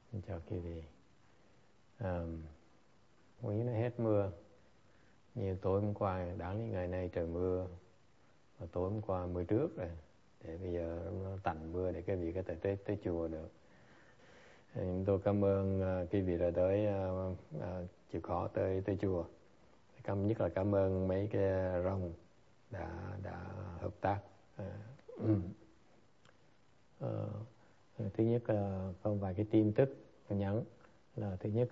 Chào quý vị. Nguyên nó hết mưa. Như tối hôm qua, đáng lý ngày nay trời mưa. Và tối hôm qua mưa trước rồi. Để bây giờ nó tạnh mưa để quý vị có thể tới chùa được. Tôi cảm ơn quý vị đã tới chịu khó tới chùa. Nhất là cảm ơn mấy cái rong đã hợp tác. Thứ nhất là có vài cái tin tức nhắn là thứ nhất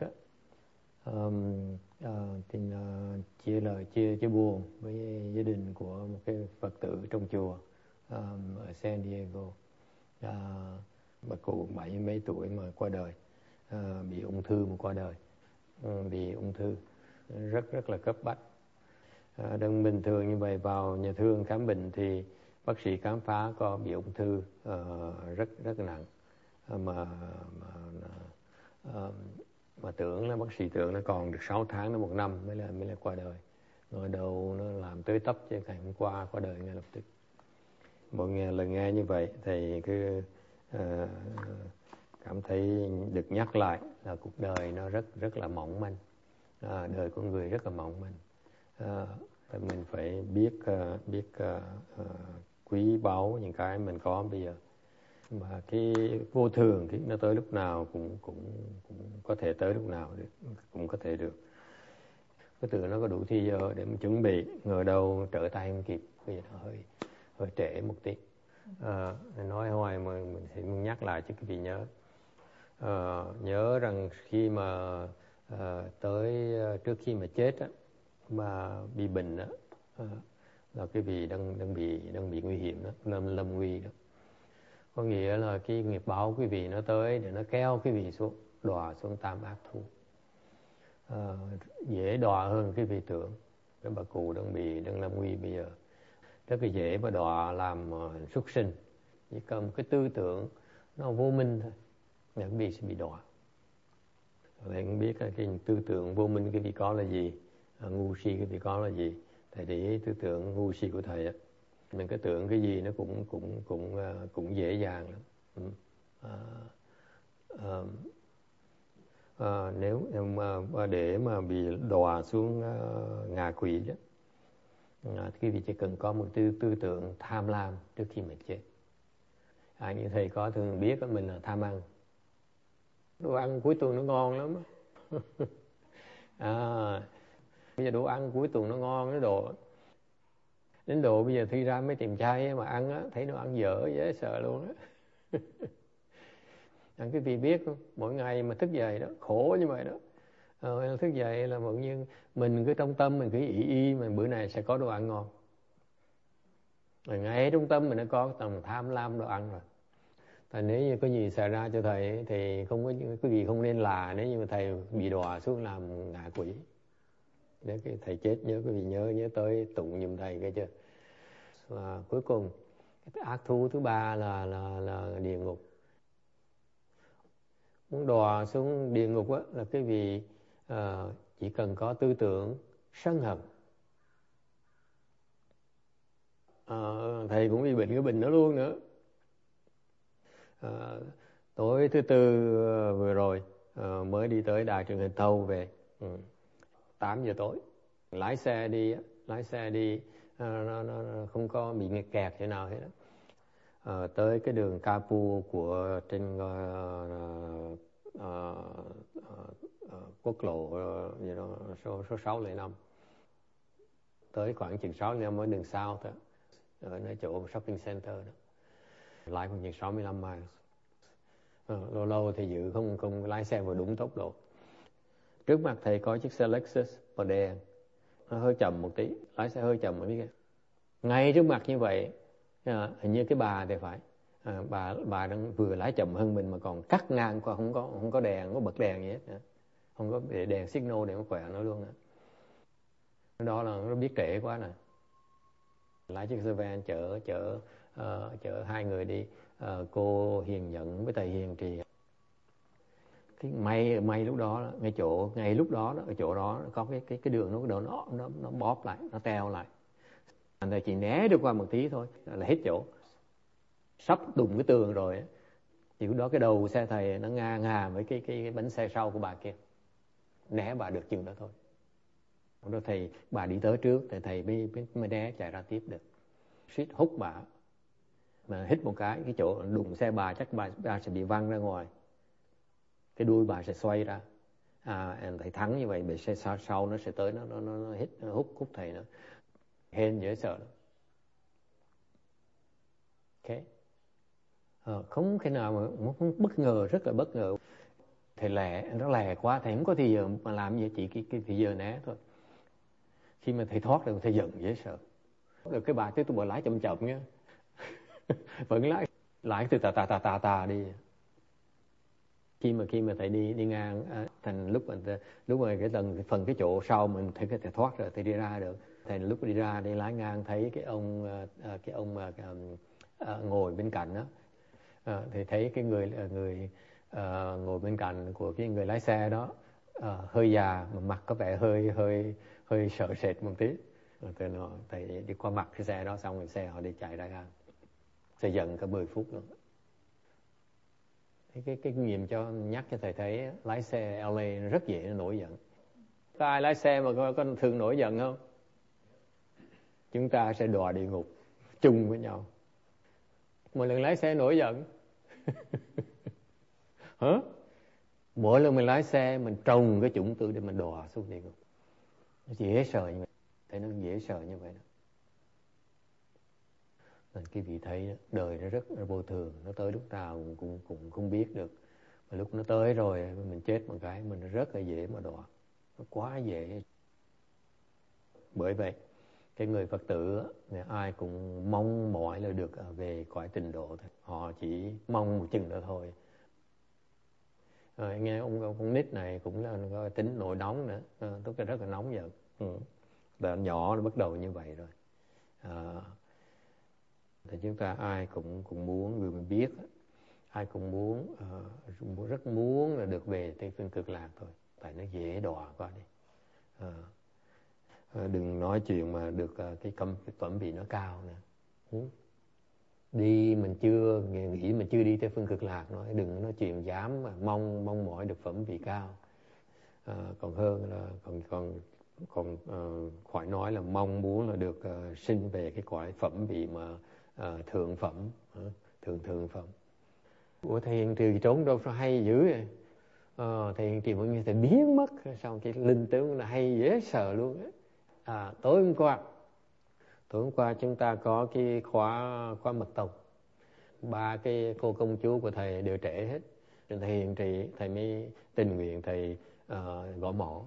chia buồn với gia đình của một cái Phật tử trong chùa ở San Diego. Bà cụ 70 mấy tuổi mà qua đời, bị ung thư mà qua đời, bị ung thư rất là cấp bách. Đang bình thường như vậy vào nhà thương khám bệnh thì bác sĩ khám phá có bị ung thư rất nặng, mà tưởng là bác sĩ tưởng nó còn được 6 tháng đến 1 năm mới là qua đời. Rồi đầu nó làm tới tấp cho ngày hôm qua qua đời ngay lập tức. Mỗi lần nghe như vậy thì cứ cảm thấy được nhắc lại là cuộc đời nó rất là mỏng manh, đời con người rất là mỏng manh. Mình phải biết quý báu những cái mình có bây giờ. Mà cái vô thường thì nó tới lúc nào cũng có thể tới lúc nào cũng có thể được. Cái từ nó có đủ thời giờ để mình chuẩn bị, ngờ đâu trở tay không kịp, bây giờ nó hơi trễ một tí. Nói hoài mà mình sẽ nhắc lại cho quý vị nhớ. Nhớ rằng khi mà trước khi mà chết á, mà bị bệnh á, là quý vị đang bị nguy hiểm đó, lâm nguy đó. Có nghĩa là cái nghiệp báo quý vị nó tới để nó kéo quý vị xuống, đọa xuống tam ác thú. Dễ đọa hơn quý vị tưởng. Cái bà cụ đang lâm nguy bây giờ rất là dễ mà đọa làm súc sinh. Chỉ cần cái tư tưởng nó vô minh thôi là quý vị sẽ bị đọa. Thầy cũng biết cái tư tưởng vô minh quý vị có là gì, ngu si quý vị có là gì. Thầy để ý tư tưởng ngu si của thầy á, mình cứ tưởng cái gì nó cũng dễ dàng lắm. Nếu mà để mà bị đọa xuống ngạ quỷ đó, quý vị chỉ cần có một tư tưởng tham lam trước khi mà chết. Như thầy có thường biết mình là tham ăn. Đồ ăn cuối tuần nó ngon lắm. Bây giờ đồ ăn cuối tuần nó ngon đến độ bây giờ thi ra mấy tiệm chay mà ăn á, thấy đồ ăn dở dễ sợ luôn á. Quý vị biết không? Mỗi ngày mà thức dậy đó khổ như vậy đó. Thức dậy là mọi nhiên mình cứ trong tâm mình cứ ý mà bữa này sẽ có đồ ăn ngon. Rồi ngay trong tâm mình đã có tầm tham lam đồ ăn rồi. Tại nếu như có gì xảy ra cho thầy thì quý vị không nên là nếu như mà thầy bị đọa xuống làm ngạ quỷ. Nếu cái thầy chết nhớ quý vị nhớ tới tụng giùm thầy nghe chưa. Và cuối cùng cái ác thú thứ ba là địa ngục. Muốn đọa xuống địa ngục á, là quý vị chỉ cần có tư tưởng sân hận. Thầy cũng bị bệnh cái bệnh đó luôn nữa. Tối thứ Tư vừa rồi mới đi tới đài truyền hình Thâu về, 8 giờ tối. Lái xe đi nó không có bị nghẹt kẹt thế nào hết đó. Tới cái đường Kapu của trên quốc lộ số 605. Tới khoảng chừng 605 ở đường South đó, ở nơi chỗ shopping center đó. Lái khoảng chừng 65 miles. Lâu thì giữ không lái xe vào đúng tốc độ. Trước mặt thầy có chiếc xe Lexus màu đen, nó hơi chậm một tí, lái xe hơi chậm một tí. Ngay trước mặt như vậy, hình như cái bà thì phải, bà đang vừa lái chậm hơn mình mà còn cắt ngang qua, không có đèn, không có bật đèn gì hết, không có đèn signal để mà quẹo nó luôn. Đó là nó biết trễ quá nè. Lái chiếc xe van chở 2 người đi, cô Hiền Nhận với thầy Hiền Trì. Cái may lúc đó ngay lúc đó ở chỗ đó có cái đường nó bóp lại, nó teo lại. Anh ta chỉ né được qua một tí thôi là hết chỗ, sắp đụng cái tường rồi. Thì lúc đó cái đầu xe thầy nó ngà với cái bánh xe sau của bà kia, né bà được chừng đó thôi. Lúc đó thầy, bà đi tới trước thì thầy mới né chạy ra tiếp được. Suýt hút bà, mà hít một cái chỗ đụng xe bà chắc bà sẽ bị văng ra ngoài, cái đuôi bà sẽ xoay ra. Thầy thắng như vậy, bị xe sau nó sẽ tới, nó hít, nó hút thầy nữa. Hên dễ sợ lắm. Okay. Không khi nào mà không bất ngờ, rất là bất ngờ. Thầy nó lẹ quá, thầy không có thì giờ mà làm gì, chỉ cái thì giờ né thôi. Khi mà thầy thoát được, thầy giận dễ sợ. Rồi cái bà tiếp tục lái chậm chậm nhá. Vẫn lái từ tà đi. Khi mà thầy đi ngang, thành lúc mà cái phần cái chỗ sau mình thấy thầy thoát rồi, thầy đi ra được. Thầy lúc đi ra đi lái ngang thấy cái ông mà ngồi bên cạnh đó, thì thấy cái người ngồi bên cạnh của cái người lái xe đó hơi già, mà mặt có vẻ hơi sợ sệt một tí. Thầy đi qua mặt cái xe đó, xong rồi xe họ đi chạy ra ngang. Thầy giận cả 10 phút nữa. Cái kinh nghiệm nhắc cho thầy thấy lái xe LA rất dễ nổi giận. Có ai lái xe mà có thường nổi giận không? Chúng ta sẽ đọa địa ngục chung với nhau. Mỗi lần lái xe nổi giận hả? Mỗi lần mình lái xe mình trồng cái chủng tử để mình đọa xuống địa ngục. Nó dễ sợ như vậy. Thấy nó dễ sợ như vậy đó. Nên cái vị thấy đó, đời nó rất là vô thường, nó tới lúc nào cũng không biết được. Mà lúc nó tới rồi mình chết một cái, mình rất là dễ mà đọa. Nó quá dễ. Bởi vậy cái người Phật tử ai cũng mong mỏi là được về cõi tịnh độ thôi. Họ chỉ mong một chừng đó thôi. Nghe ông Nít này cũng là tính nổi nóng nữa, tức là rất là nóng giận. Và nhỏ nó bắt đầu như vậy rồi. Thì chúng ta ai cũng muốn, người mình biết ai cũng muốn, rất muốn là được về Tây Phương Cực Lạc thôi. Tại nó dễ đọa quá đi. Đừng nói chuyện mà được cái phẩm vị nó cao nữa. Đi mình chưa nghĩ mình chưa đi Tây Phương Cực Lạc, đừng nói chuyện dám mà mong mỏi được phẩm vị cao. Còn hơn là còn khỏi nói là mong muốn là được sinh về cái cõi phẩm vị mà thượng phẩm, thượng phẩm. Ủa thầy Hiền Trì trốn đâu sao hay dữ vậy? Thầy Hiền Trì mọi người thầy biến mất, xong cái linh tướng là hay dễ sợ luôn á. Tối hôm qua chúng ta có cái khóa mật tông. 3 cái cô công chúa của thầy đều trễ hết. Nên thầy Hiền Trì thầy mới tình nguyện thầy gõ mõ.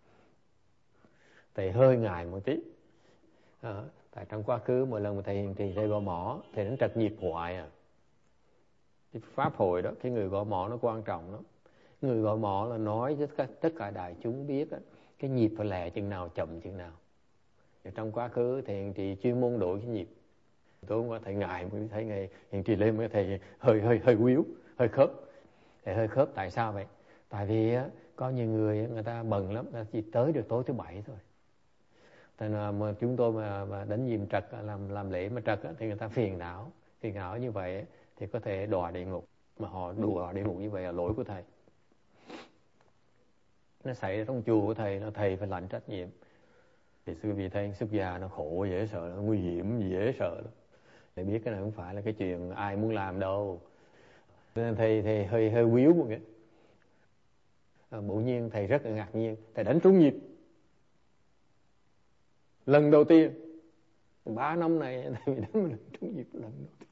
Thầy hơi ngại một tí. Tại trong quá khứ mỗi lần mà thầy Hiền Trì thầy gõ mõ, thầy đánh trật nhịp hoài à. Cái pháp hội đó, cái người gõ mõ nó quan trọng lắm. Người gõ mõ là nói với tất cả đại chúng biết đó, cái nhịp phải lẹ chừng nào, chậm chừng nào. Trong quá khứ thầy Hiền Trì chuyên môn đổi cái nhịp. Tối hôm qua thầy ngại mới thấy ngày Hiền Trì lên mới thầy hơi quýu, hơi khớp. Thầy hơi khớp tại sao vậy? Tại vì có nhiều người ta bận lắm, ta chỉ tới được tối thứ Bảy thôi. Tại mà chúng tôi mà đánh diêm trật, làm lễ mà trật thì người ta phiền não như vậy thì có thể đọa địa ngục. Mà họ đọa địa ngục như vậy là lỗi của thầy. Nó xảy ra trong chùa của thầy, là thầy phải lãnh trách nhiệm. Thì sư vị thầy xuất gia nó khổ dễ sợ, nó nguy hiểm dễ sợ lắm. Thầy biết cái này không phải là cái chuyện ai muốn làm đâu. Nên thầy hơi quýu một cái. Bỗng nhiên thầy rất là ngạc nhiên, thầy đánh trúng nhịp. Lần đầu tiên 3 năm này thầy đánh trúng nhịp lần đầu tiên.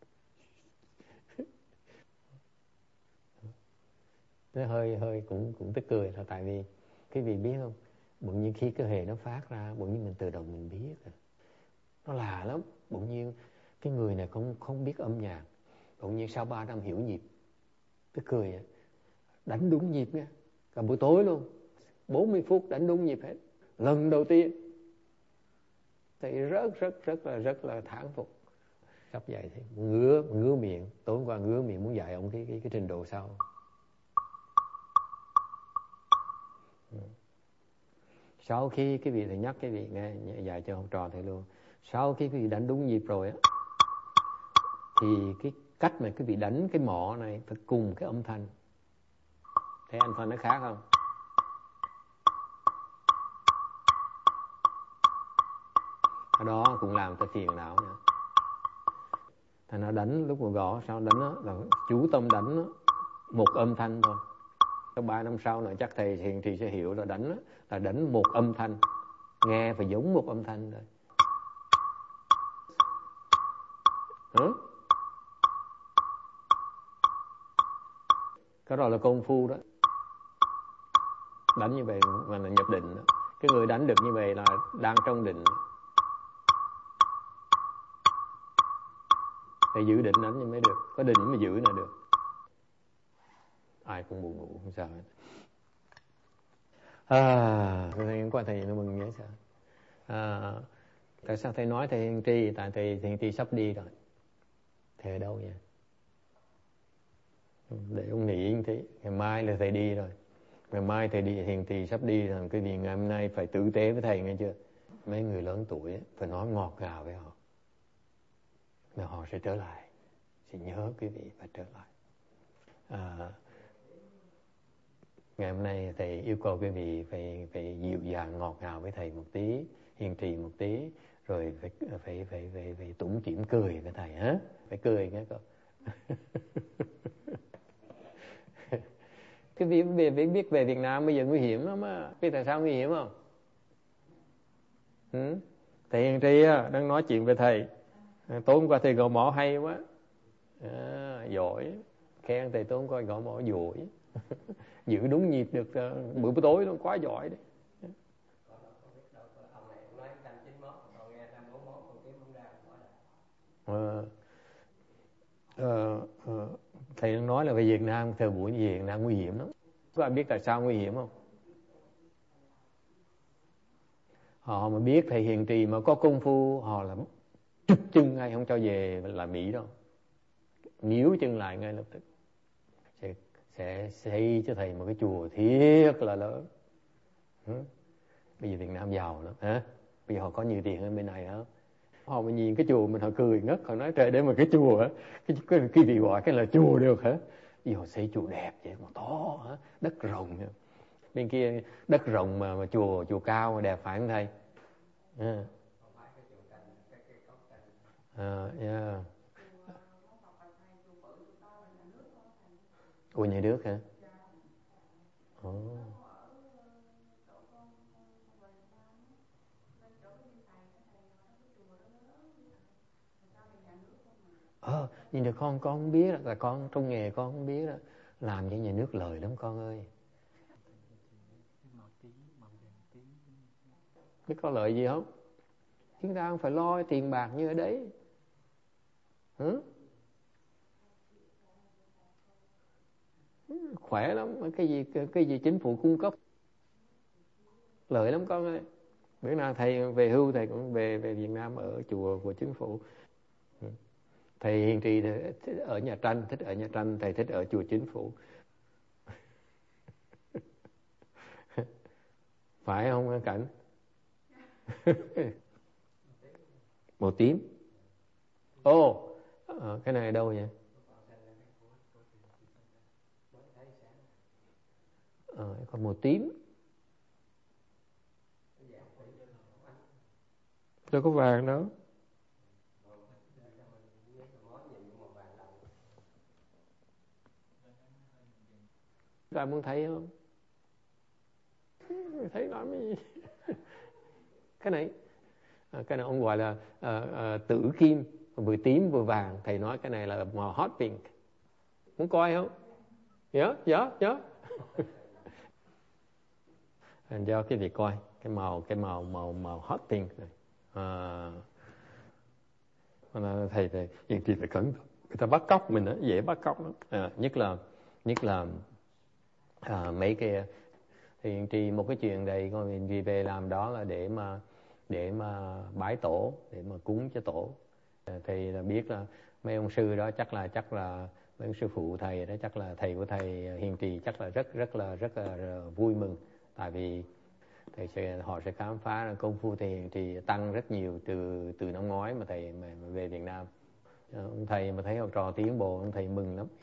Nó hơi cũng tức cười là tại vì cái vị biết không, bỗng nhiên khi cái hề nó phát ra, bỗng nhiên mình tự động mình biết rồi. Nó lạ lắm, bỗng nhiên cái người này không biết âm nhạc, bỗng nhiên sau 3 năm hiểu nhịp. Tức cười đánh đúng nhịp nha, cả buổi tối luôn, 40 phút đánh đúng nhịp hết, lần đầu tiên. Thì rất là thán phục. Sắp dậy thì ngứa miệng, tối hôm qua ngứa miệng muốn dạy ông cái trình độ sau. Sau khi cái vị thầy nhắc cái vị nghe dạy cho học trò thầy luôn, sau khi cái vị đánh đúng nhịp rồi á, thì cái cách mà quý vị đánh cái mõ này phải cùng cái âm thanh. Thấy anh Phân nó khác không? Cái đó cũng làm cho phiền não nữa. Thành nó đánh lúc mà gõ sao đánh đó, là chú tâm đánh đó, một âm thanh thôi. Trong 3 năm sau nữa chắc thầy hiền trì sẽ hiểu là đánh đó, là đánh một âm thanh, nghe phải giống một âm thanh rồi. Cái đó là công phu đó. Đánh như vậy mà là nhập định đó. Cái người đánh được như vậy là đang trong định. Phải giữ định đánh mới được. Có định mới giữ là được. Ai cũng buồn ngủ không sao hết. Qua thầy nó mừng nhớ sao. Tại sao thầy nói thầy Hiền Tri? Tại thầy Hiền Tri sắp đi rồi. Thầy ở đâu vậy? Để ông nghỉ tí. Ngày mai là thầy đi rồi. Ngày mai thầy đi, Hiền Tri sắp đi rồi. Cái gì ngày hôm nay phải tử tế với thầy nghe chưa? Mấy người lớn tuổi ấy, phải nói ngọt ngào với họ. Mà họ sẽ trở lại. Sẽ nhớ quý vị phải trở lại. Ngày hôm nay thầy yêu cầu quý vị phải dịu dàng ngọt ngào với thầy một tí, hiền trì một tí, rồi phải tủm tỉm cười với thầy hả? Phải cười nghe con. Cái việc biết về Việt Nam bây giờ nguy hiểm lắm á. Biết tại sao nguy hiểm không? Thầy Hiền Tri đang nói chuyện với thầy. Tối hôm qua thầy gõ mõ hay quá. Giỏi. Khen thầy tối hôm qua gõ mõ giỏi. Giữ đúng nhịp được buổi tối nó quá giỏi đấy. Thầy đang nói là về Việt Nam, thời buổi Việt Nam nguy hiểm lắm. Có ai biết tại sao nguy hiểm không? Họ mà biết thầy Hiền Trì mà có công phu, họ là chụp chân ngay, không cho về lại Mỹ đâu. Níu chân lại ngay lập tức. Sẽ xây cho thầy một cái chùa thiết là lớn. Bây giờ Việt Nam giàu lắm hả? Bây giờ họ có nhiều tiền hơn bên này hả? Họ mà nhìn cái chùa mình họ cười ngất, họ nói trời đấy mà cái chùa hả? Cái vị gọi cái là chùa được hả? Bây giờ họ xây chùa đẹp vậy mà to hả? Đất rộng hả? Bên kia đất rộng mà chùa cao mà đẹp phải không thầy? Yeah. Ủa nhà nước hả? Nhưng được con không biết là con trong nghề con không biết đó. Làm cho nhà nước lời lắm con ơi. Biết có lợi gì không? Chúng ta không phải lo tiền bạc như ở đấy. Khỏe lắm. Cái gì chính phủ cung cấp lợi lắm con ơi. Bữa nào thầy về hưu thầy cũng về Việt Nam ở chùa của chính phủ. Thầy Hiền Trì thích ở Nhà Tranh, thầy thích ở chùa chính phủ. Phải không Cảnh? Màu tím. Cái này ở đâu vậy? Còn màu tím. Đâu có vàng đâu. Các bạn muốn thấy không? Thấy lắm gì? Cái này ông gọi là tử kim, vừa tím vừa vàng. Thầy nói cái này là màu hot pink. Muốn coi không? Dạ. Cho cái gì coi cái màu hot pink này. Thầy Hiền Trì phải cẩn thận. Người ta bắt cóc mình đó, dễ bắt cóc lắm. Nhất là mấy cái thì Hiền Trì một cái chuyện đây con Hiền Trì về làm đó là để mà bái tổ, để mà cúng cho tổ. Thầy là biết là mấy ông sư đó chắc là mấy ông sư phụ thầy đó chắc là thầy của thầy Hiền Trì chắc là rất là vui mừng, tại vì họ sẽ khám phá công phu thầy Hiền Trì tăng rất nhiều từ năm ngoái mà thầy mà về Việt Nam. Ông thầy mà thấy học trò tiến bộ, ông thầy mừng lắm.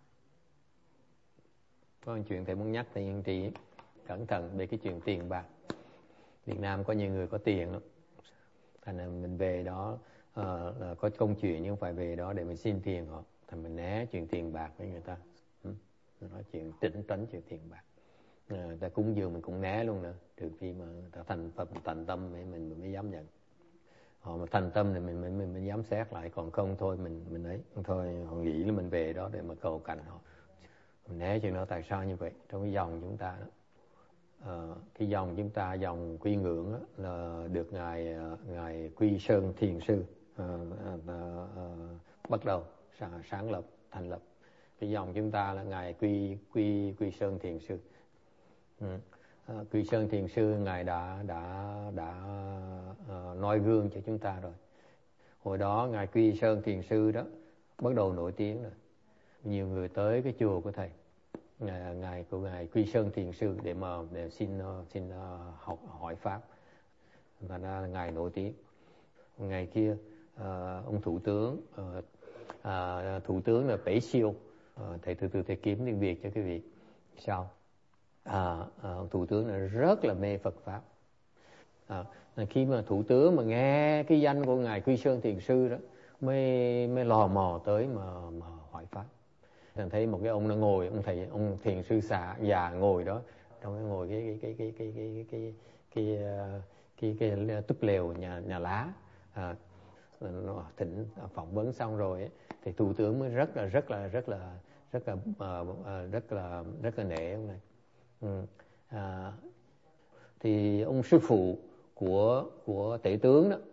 Có một chuyện thầy muốn nhắc thầy Nhân Trì cẩn thận về cái chuyện tiền bạc. Việt Nam có nhiều người có tiền lắm, thành ra mình về đó là có công chuyện nhưng phải về đó để mình xin tiền họ, thành mình né chuyện tiền bạc với người ta. Nói chuyện tránh chuyện tiền bạc. Ta cúng dường mình cũng né luôn nữa, trừ khi mà ta thành tâm mình mới dám nhận. Họ mà thành tâm thì mình dám xét lại, còn không thôi mình ấy thôi, họ nghĩ là mình về đó để mà cầu cạnh họ. Mình né chuyện đó. Tại sao như vậy? Trong cái dòng chúng ta đó, cái dòng chúng ta, dòng Quy Ngưỡng đó, là được ngài Quy Sơn Thiền Sư bắt đầu sáng lập, thành lập. Cái dòng chúng ta là ngài Quy Sơn Thiền Sư. Quy Sơn Thiền Sư ngài đã noi gương cho chúng ta rồi. Hồi đó ngài Quy Sơn Thiền Sư đó bắt đầu nổi tiếng rồi, nhiều người tới cái chùa của thầy, ngài Quy Sơn Thiền Sư để xin hỏi pháp. Thành ra là ngài nổi tiếng. Ngày kia ông thủ tướng là Bể Siêu, thầy từ từ thầy kiếm tiếng Việt cho cái việc sao. Thủ tướng là rất là mê Phật pháp. Khi mà thủ tướng mà nghe cái danh của ngài Quy Sơn Thiền Sư đó, mới lò mò tới mà hỏi pháp. Thành thấy một cái ông nó ngồi, ông thiền sư già ngồi đó, trong cái ngồi cái túp lều nhà lá. Thỉnh phỏng vấn xong rồi ấy, thì thủ tướng mới rất là nể ông này. Thì ông sư phụ của tể tướng đó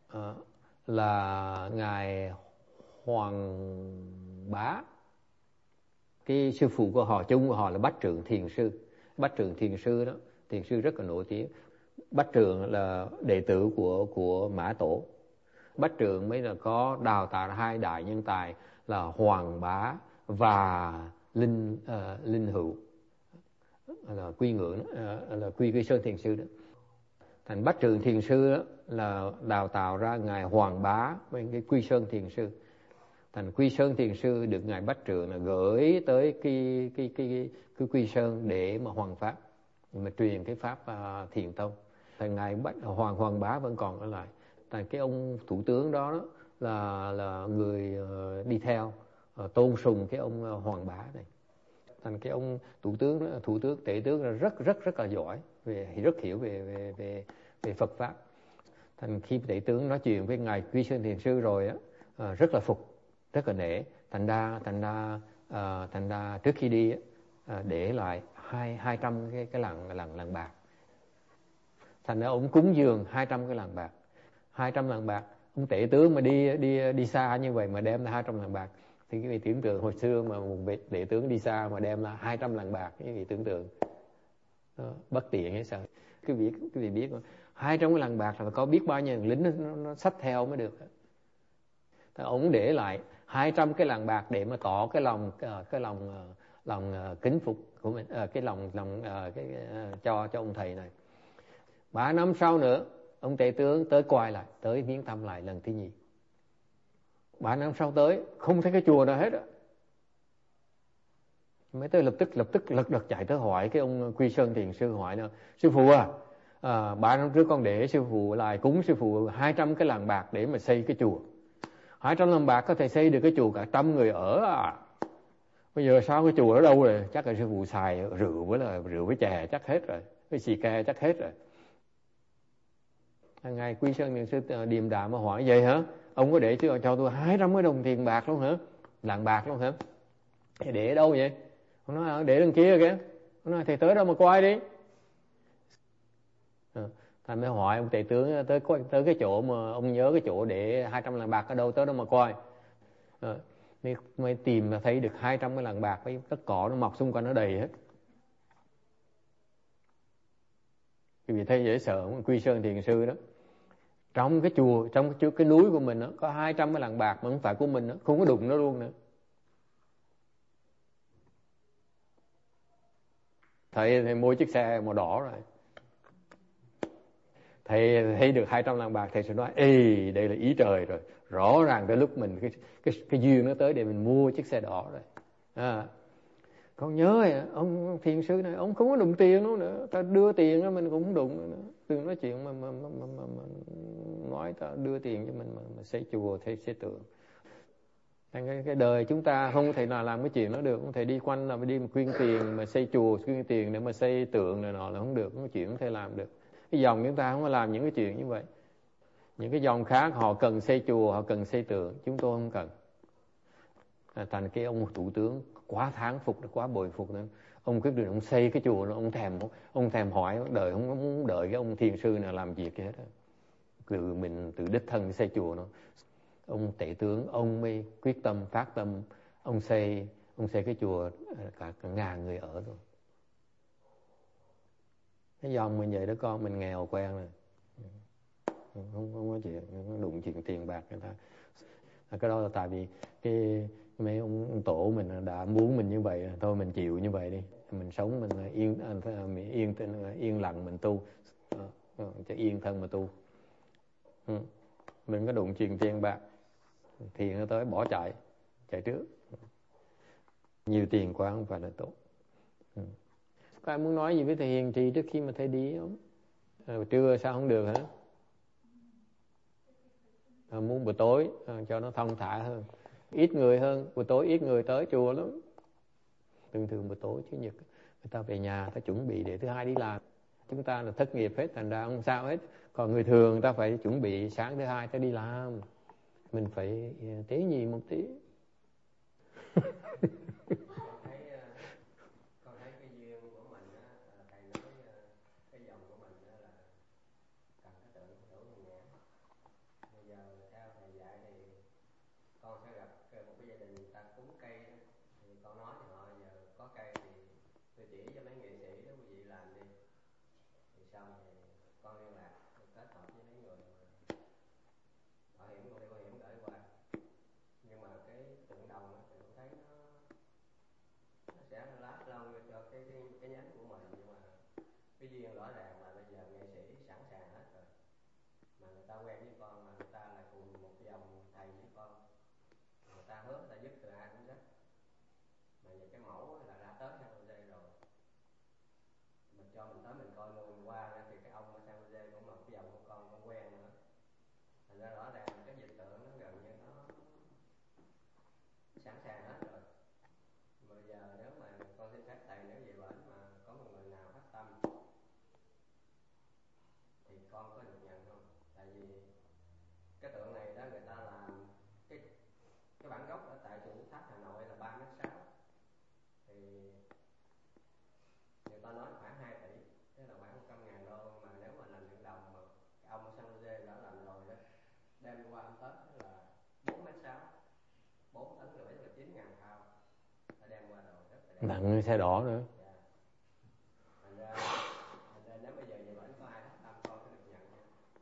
là ngài Hoàng Bá. Cái sư phụ của họ, chung của họ là Bát Trượng Thiền Sư. Bát Trượng Thiền Sư đó, thiền sư rất là nổi tiếng. Bát Trượng là đệ tử của Mã Tổ. Bát Trượng mới là có đào tạo hai đại nhân tài là Hoàng Bá và Linh Hữu, là Quy Ngưỡng, là Quy Sơn Thiền Sư đó. Thành Bát Trượng Thiền Sư đó là đào tạo ra ngài Hoàng Bá với cái Quy Sơn Thiền Sư. Thành Quy Sơn Thiền Sư được ngài Bát Trượng là gửi tới cái Quy Sơn để mà hoằng pháp, mà truyền cái pháp Thiền Tông. Thành ngài Hoàng Bá vẫn còn ở lại. Thành cái ông thủ tướng đó là người đi theo tôn sùng cái ông Hoàng Bá này. Thành cái ông thủ tướng tể tướng là rất là giỏi, rất hiểu về Phật pháp. Thành khi tể tướng nói chuyện với ngài Quy Sơn Thiền Sư rồi á, rất là phục, rất là nể. Thành ra trước khi đi để lại 200 cái lạng bạc. Thành ra ông cúng dường 200 cái lạng bạc. 200 lạng bạc, ông tể tướng mà đi xa như vậy mà đem ra 200 lạng bạc, thì cái vị tưởng tượng hồi xưa mà một vị tể tướng đi xa mà đem là 200 lạng bạc, cái vị tưởng tượng bất tiện hay sao. Cái vị biết 200 cái lạng bạc là có biết bao nhiêu lính nó xách theo mới được. Ông để lại 200 cái lạng bạc để mà tỏ cái lòng kính phục của mình, cái lòng cho ông thầy này. 3 năm sau nữa, ông tể tướng tới quay lại, tới viếng thăm lại lần thứ nhì. 3 năm sau tới không thấy cái chùa nào hết á. Mới tới lập tức lật đật chạy tới hỏi cái ông Quy Sơn Thiền Sư, hỏi là sư phụ 3 năm trước con để sư phụ lại cúng sư phụ 200 cái lạng bạc để mà xây cái chùa. 200 lạng bạc có thể xây được cái chùa cả 100 người ở à. Bây giờ sao cái chùa ở đâu rồi? Chắc là sư phụ xài rượu với chè chắc hết rồi, với xì ke chắc hết rồi. Ngài Quy Sơn Thiền Sư điềm đạm mà hỏi vậy hả? Ông có để cho tôi 200 cái đồng tiền bạc luôn hả? Lạng bạc luôn hả? Để ở đâu vậy? Ông nói để đằng kia kìa. Ông nói thầy tới đâu mà coi đi. Thầy mới hỏi ông tể tướng tới cái chỗ mà ông nhớ cái chỗ để 200 lạng bạc ở đâu, tới đâu mà coi. Mới tìm là thấy được 200 cái lạng bạc với tất cỏ nó mọc xung quanh nó đầy hết. Vì thấy dễ sợ ông Quy Sơn Thiền Sư đó. Trong cái chùa, trong cái núi của mình đó, có 200 cái lạng bạc mà không phải của mình đó, không có đụng nó luôn nữa. Thầy mua chiếc xe màu đỏ rồi. thầy thấy được 200 lạng bạc, thầy sẽ nói ê đây là ý trời rồi, rõ ràng tới lúc mình cái duyên nó tới để mình mua chiếc xe đỏ rồi. Con nhớ ông thiền sư này ông không có đụng tiền đâu nữa, ta đưa tiền đó mình cũng không đụng nữa. Đừng nói chuyện mà nói ta đưa tiền cho mình mà xây chùa xây tượng. Cái đời chúng ta không thể nào làm cái chuyện đó được, không thể đi quanh là đi mà quyên tiền mà xây chùa, quyên tiền để mà xây tượng này nọ là không được, không có chuyện không thể làm được. Cái dòng chúng ta không có làm những cái chuyện như vậy. Những cái dòng khác họ cần xây chùa, họ cần xây tượng, chúng tôi không cần. Thành cái ông thủ tướng quá thán phục, quá bội phục nữa. Ông quyết định ông xây cái chùa, ông thèm hỏi đời, không muốn đợi cái ông thiền sư nào làm việc hết. Tự đích thân xây chùa nó. Ông tể tướng ông mới quyết tâm phát tâm ông xây cái chùa cả ngàn người ở rồi. Cái dòng mình vậy đó con, mình nghèo quen rồi, không có chuyện không đụng chuyện tiền bạc người ta. Cái đó là tại vì mấy ông tổ mình đã muốn mình như vậy, thôi mình chịu như vậy đi, mình sống mình yên lặng mình tu, cho yên thân mà tu. Mình có đụng chuyện tiền bạc thì nó tới bỏ chạy trước. Nhiều tiền quá không phải là tốt. Có ai muốn nói gì với thầy Hiền Trì trước khi mà thầy đi không? Trưa sao không được hả? Muốn buổi tối cho nó thong thả hơn, ít người hơn. Buổi tối ít người tới chùa lắm. Thường buổi tối Chủ nhật người ta về nhà, ta chuẩn bị để thứ hai đi làm. Chúng ta là thất nghiệp hết, thành ra không sao hết. Còn người thường người ta phải chuẩn bị sáng thứ hai ta đi làm. Mình phải tế nhị một tí. Con thấy cái duyên của mình á, thầy nói cái dòng của mình á là cần cái tượng đủ nhẹ. Bây giờ theo thầy dạy thì con sẽ gặp một cái gia đình người ta cúng cây đó. Thì con nói thì họ giờ có cây thì tôi chỉ cho mấy nghệ sĩ đó, quý vị làm đi. Thì xong thì con liên lạc kết hợp với mấy người bảo hiểm, công ty bảo hiểm gửi qua. Nhưng mà cái tượng đồng á thì con thấy nó sẽ last lâu cho cái nhánh của mình, nhưng mà cái duyên rõ ràng là bây giờ nghệ sĩ sẵn sàng hết rồi, mà người ta quen với con, mà người ta là cùng một dòng thầy với con, người ta hứa người ta giúp từ ai cũng giúp, mà về cái mẫu là ra tới San Jose rồi, mình cho mình tới mình coi luôn qua thì cái ông ở San Jose cũng là cái dòng của con quen nữa, thành ra rõ ràng cái dịch tượng nó gần như nó sẵn sàng hết rồi. Mà giờ nếu mà con xin phép thầy, nếu về bển mà có một người nào phát tâm thì con có được nhận không? Tại vì cái tượng này đó người ta làm cái bản gốc ở tại chùa Út Tháp Hà Nội là 3,6 m, thì người ta nói khoảng 2 tỷ, tức là khoảng 100.000 đô, mà nếu mà làm tượng đồng mà cái ông ở San Jose đã làm rồi đó, đem qua ăn Tết là 4,6 m, 4,5 tấn là 9.000 pound, đã đem qua rồi, rất là đẹp. Nặng như xe đỏ nữa. Thành ra nếu bây giờ về bển có ai phát tâm con sẽ được nhận nha.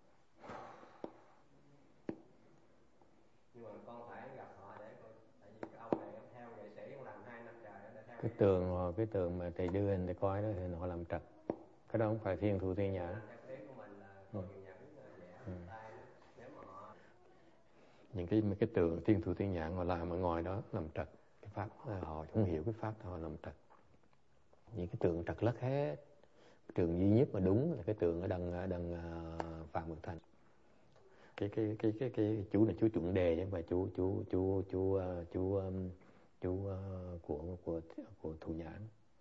Nhưng mà con phải gặp họ để coi, tại vì cái ông này ông theo nghệ sĩ, ông làm 2 năm trời để theo cái tường mà thầy đưa hình để coi đó thì họ làm trật, cái đó không phải thiên thủ thiên nhãn. Theo ý của mình là con kiên nhẫn vẽ tay, nếu mà họ những cái tường thiên thủ thiên nhãn họ làm ở ngoài đó làm trật, cái pháp họ không hiểu cái pháp họ làm trật. Những cái tường trật lất hết. Trường duy nhất mà đúng là cái tường ở đằng Phạm Ngọc Thành. Cái chú này chú chuẩn đề chứ không phải chú của Thủ Nhãn.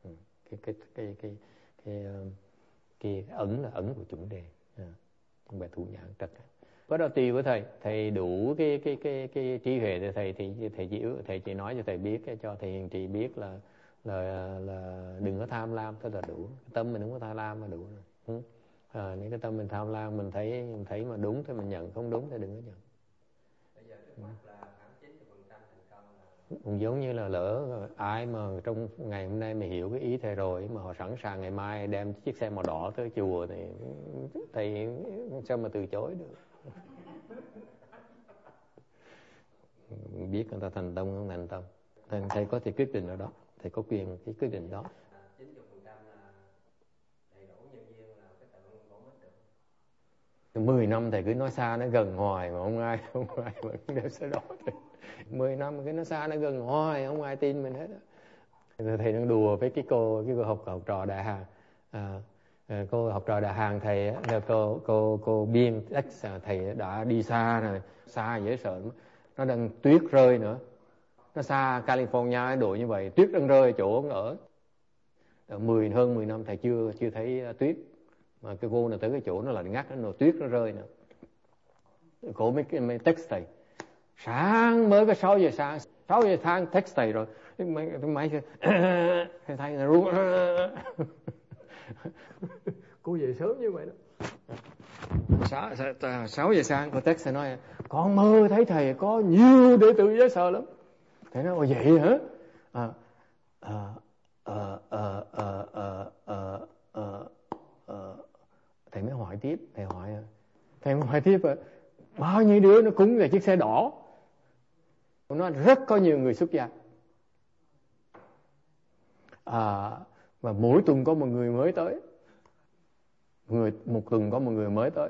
Cái ấn là ấn của chuẩn đề, không phải Thủ Nhãn trật. Có đó tùy với thầy đủ cái trí huệ để thầy chỉ nói cho thầy biết, cho thầy Hiền Trì biết là đừng có tham lam, thế là đủ. Tâm mình không có tham lam mà đủ rồi. Nếu cái tâm mình tham lam, mình thấy mà đúng thì mình nhận, không đúng thì đừng có nhận. bây giờ trước mắt là khoảng 90% thành công là Cũng giống như là lỡ ai mà trong ngày hôm nay mà hiểu cái ý thầy rồi, mà họ sẵn sàng ngày mai đem chiếc xe màu đỏ tới chùa thì thầy sao mà từ chối được. Biết người ta thành tâm không thành tâm, thầy có thể quyết định ở đó, thầy có quyền cái quyết định đó. 90% là đầy đủ nhân duyên là cái tượng cũng mất được. 10 năm thầy cứ nói xa nó gần hoài mà không ai vẫn đeo sơ đỏ. 10 năm cứ nói xa nó gần hoài, không ai tin mình hết á. Thầy đang đùa với cái cô học trò Đại Hàn. Cô học trò Đại Hàn thầy á, cô biên X, thầy đã đi xa rồi, xa dễ sợ lắm. Nó đang tuyết rơi nữa, nó xa California độ như vậy, tuyết đang rơi chỗ ông ở. Hơn 10 năm thầy chưa thấy tuyết, mà cái cô này tới cái chỗ nó lạnh ngắt, nó tuyết nó rơi nữa. Cô mới text thầy, sáng mới có 6 giờ sáng text thầy rồi. Máy thầy run. Cô về sớm như vậy đó. 6 giờ sáng cô text thầy nói, con mơ thấy thầy có nhiều đệ tử dễ sợ lắm. Thầy nói, ồ vậy hả? Thầy mới hỏi tiếp, thầy mới hỏi tiếp, bao nhiêu đứa nó cúng về chiếc xe đỏ. Nó rất có nhiều người xuất gia. Và mỗi tuần có một người mới tới. Một tuần có một người mới tới.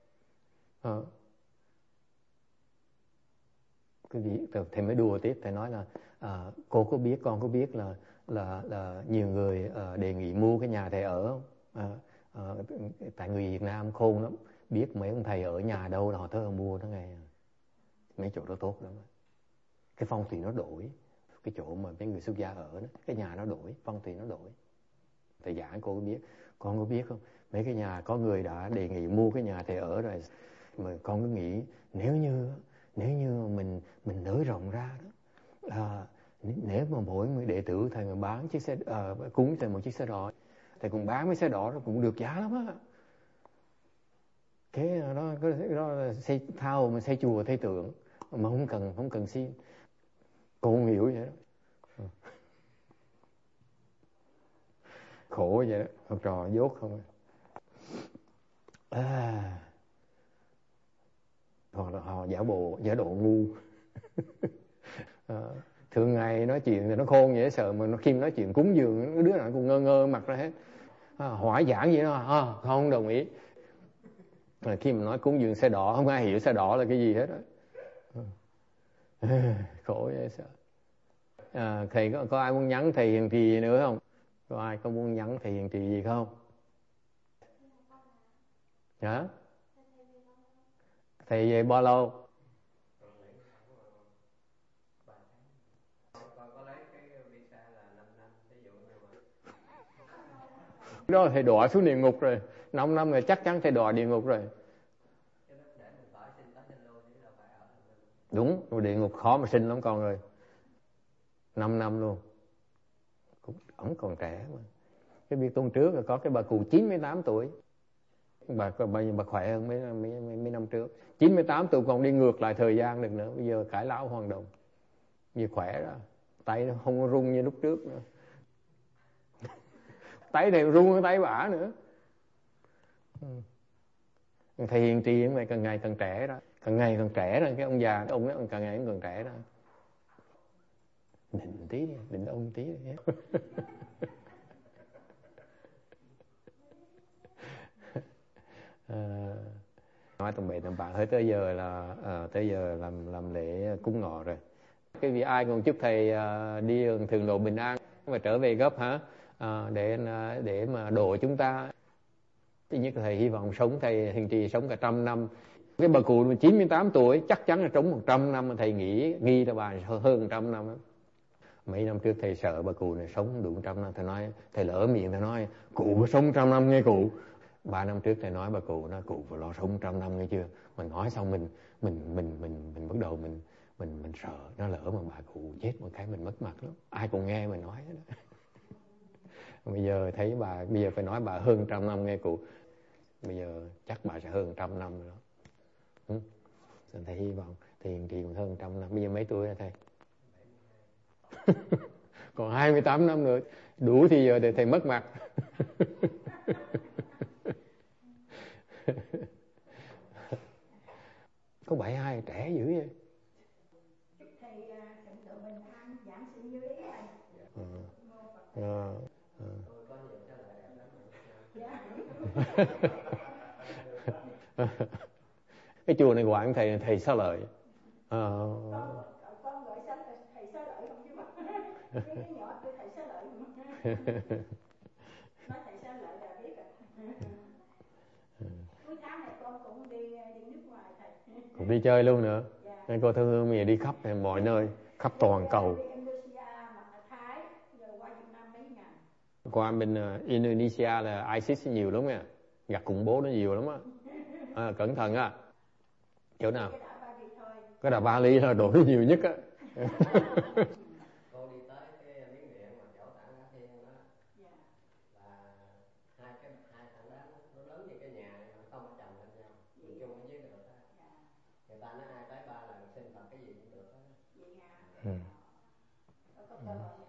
Cái gì? Thầy mới đùa tiếp, thầy nói là con có biết là nhiều người đề nghị mua cái nhà thầy ở không? Tại người Việt Nam khôn lắm, biết mấy ông thầy ở nhà đâu là họ tới họ mua nó ngay. Mấy chỗ đó tốt lắm. Cái phong thủy nó đổi, cái chỗ mà mấy người xuất gia ở đó, cái nhà nó đổi, phong thủy nó đổi. Thầy giảng cô có biết, con có biết không? Mấy cái nhà có người đã đề nghị mua cái nhà thầy ở rồi, mà con cứ nghĩ nếu như mình nới rộng ra đó, nếu mà mỗi người đệ tử thầy mà bán chiếc xe cúng thầy một chiếc xe đỏ, thầy cũng bán mấy xe đỏ nó cũng được giá lắm á. Cái đó là xây thao mà xây chùa xây tượng mà không cần xin. Cô không hiểu vậy đó. Khổ vậy đó, học trò dốt không. Hoặc là họ giả độ ngu. Thường ngày nói chuyện thì nó khôn dễ sợ, mà khi nói chuyện cúng dường đứa nào cũng ngơ mặt ra hết. Hỏi giảng gì đó không đồng ý. Khi mà nói cúng dường xe đỏ, không ai hiểu xe đỏ là cái gì hết đó. Khổ dễ sợ. Thầy có ai muốn nhắn thầy hiền trì gì nữa không? Có ai có muốn nhắn thầy hiền trì gì không? Hả? Thầy về bao lâu? Đó thầy đọa xuống địa ngục rồi. 5 năm rồi chắc chắn thầy đọa địa ngục rồi. Đúng, địa ngục khó mà sinh lắm con ơi. 5 năm luôn. Ổng còn trẻ mà. Cái việc tuần trước là có cái bà cụ 98 tuổi. Bà khỏe hơn mấy năm trước. 98 tuổi còn đi ngược lại thời gian được nữa. Bây giờ cải lão hoàn đồng. Bây giờ khỏe rồi. Tay nó không có rung như lúc trước nữa. Tay thì rung hơn tay bả nữa. Thầy hiền trì mà càng ngày càng trẻ đó. Càng ngày càng trẻ rồi. Cái ông già, ông ấy càng ngày càng trẻ đó. Định ông tí nhé. Nói tầm bậy tầm bạn hết, tới giờ làm lễ cúng ngọ rồi. Cái vị ai còn chúc thầy đi thường lộ bình an và trở về gấp hả? Để mà độ chúng ta. Thứ nhất là thầy hy vọng sống, thầy hiền trì sống cả 100 năm. Cái bà cụ 98 tuổi chắc chắn là sống 100 năm, mà thầy nghi là bà hơn 100 năm đó. Mấy năm trước thầy sợ bà cụ này sống đủ 100 năm, thầy lỡ miệng thầy nói cụ có sống 100 năm nghe cụ. 3 năm trước thầy nói bà cụ phải lo sống 100 năm nghe chưa. Mình nói xong mình bắt đầu mình sợ nó lỡ mà bà cụ chết một cái mình mất mặt lắm. Ai cũng nghe mình nói đó. Bây giờ phải nói bà hơn 100 năm nghe cụ. Bây giờ chắc bà sẽ hơn 100 năm rồi đó. Thầy hy vọng thì còn hơn 100 năm. Bây giờ mấy tuổi rồi thầy? Còn 28 năm nữa đủ thì giờ để thầy mất mặt. Có 72 trẻ dữ vậy. Chúc thầy thịnh vượng bình an, giảng sinh như ý thầy. Cái chùa này quản thầy Xá Lợi. con gọi thầy Xá Lợi không chứ mà cái nhỏ tôi thầy Xá Lợi không. Nói thầy Xá Lợi là biết rồi. Cuối tháng này con cũng đi nước ngoài thầy. Cũng đi chơi luôn nữa. Dạ. Nên cô Thư Hương bây giờ đi khắp mọi nơi, khắp toàn cầu. Đi Indonesia, Thái, rồi qua Việt Nam mấy ngày. Qua bên Indonesia là ISIS nhiều lắm nha, giặc khủng bố nó nhiều lắm á. Cẩn thận á. Chỗ nào? Cái đảo Bali là đổi nhiều nhất á. Cô đi tới cái miếng điện mà chỗ Tạng Cá Thiên đó, là hai thằng đó nó lớn như cái nhà này mà không chồng lên nhau, nhìn chung ở dưới được đó. Người ta nói ai tới 3 lần xin Phật cái gì cũng được đó. Vậy hả?